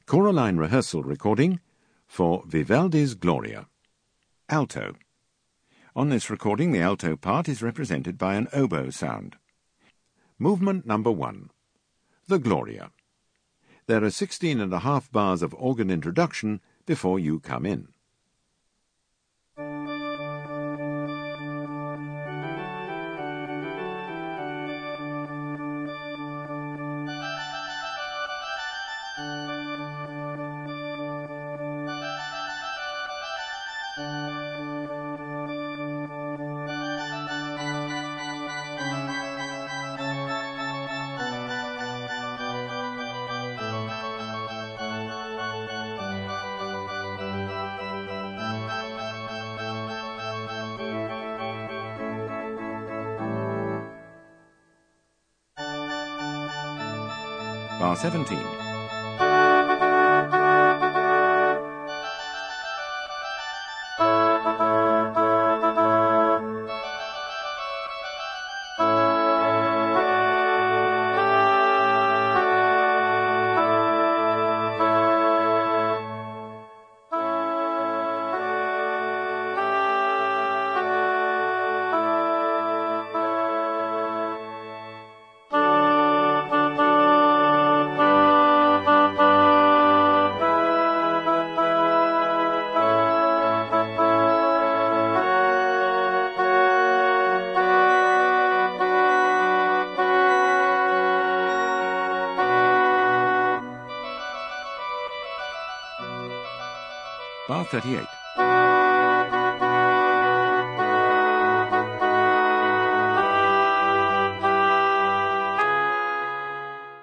Choraline rehearsal recording for Vivaldi's Gloria. Alto. On this recording, the alto part is represented by an oboe sound. Movement number 1. The Gloria. There are 16.5 bars of organ introduction before you come in. Bar 17. Bar 38.